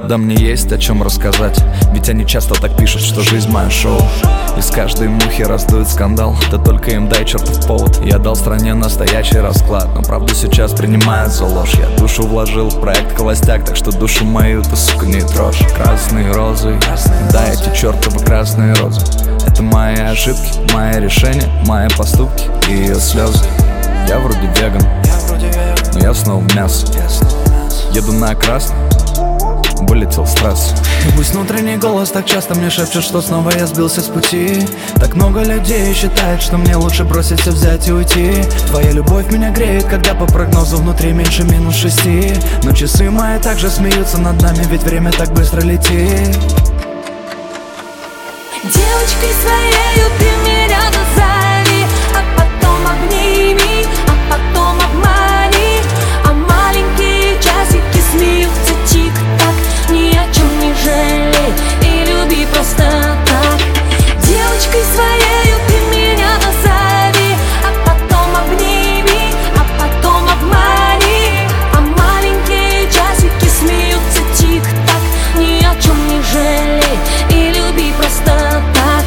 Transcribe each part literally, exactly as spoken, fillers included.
Да, мне есть о чем рассказать, ведь они часто так пишут, что жизнь моя шоу. Из каждой мухи раздует скандал, да только им дай чертов повод. Я дал стране настоящий расклад, но правду сейчас принимают за ложь. Я душу вложил в проект холостяк, так что душу мою ты, сука, не трожь. Красные розы, да, эти чертовы красные розы. Это мои ошибки, мои решения, мои поступки и ее слезы. Я вроде веган, но я снова в мясо. Еду на красный, вылетел с трассы. И пусть внутренний голос так часто мне шепчет, что снова я сбился с пути. Так много людей считает, что мне лучше бросить все, взять и уйти. Твоя любовь меня греет, когда по прогнозу внутри меньше минус шести. Но часы мои также смеются над нами, ведь время так быстро летит. Девочкой своею ты меня назови, а потом обними, а потом обмани. А маленькие часики смеются тик-так. Ни о чем не жалей и люби просто так. Девочкой своею ты меня назови, а потом обними, а потом обмани. А маленькие часики смеются тик-так. Ни о чем не жалей и люби просто так.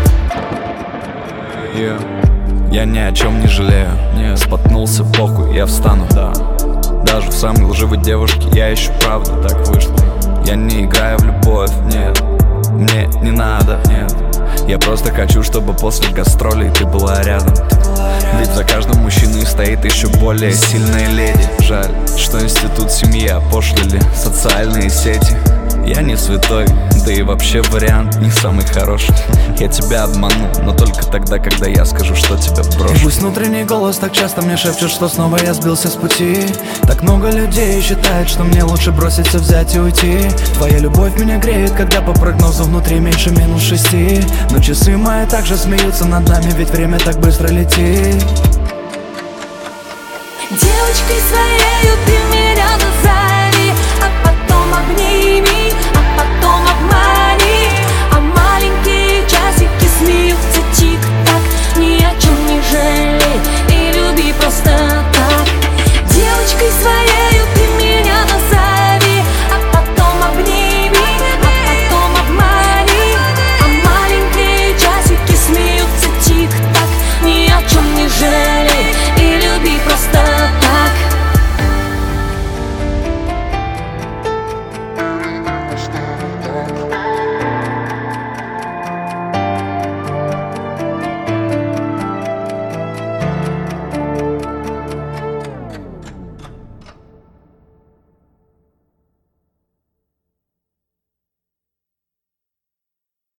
Yeah. Я ни о чем не жалею, не споткнулся, похуй, я встану, да. Даже в самой лживой девушке я ищу правду, так вышло. Я не играю в любовь, нет, мне не надо, нет. Я просто хочу, чтобы после гастролей ты была рядом. Ведь за каждым мужчиной стоит еще более сильная леди. Жаль, что институт семьи опошлили социальные сети. Я не святой, да и вообще вариант не самый хороший. Я тебя обману, но только тогда, когда я скажу, что тебя брошу. И пусть внутренний голос так часто мне шепчет, что снова я сбился с пути. Так много людей считает, что мне лучше бросить все, взять и уйти. Твоя любовь меня греет, когда по прогнозу внутри меньше минус шести. Но часы мои также смеются над нами, ведь время так быстро летит. Девочкой своею ты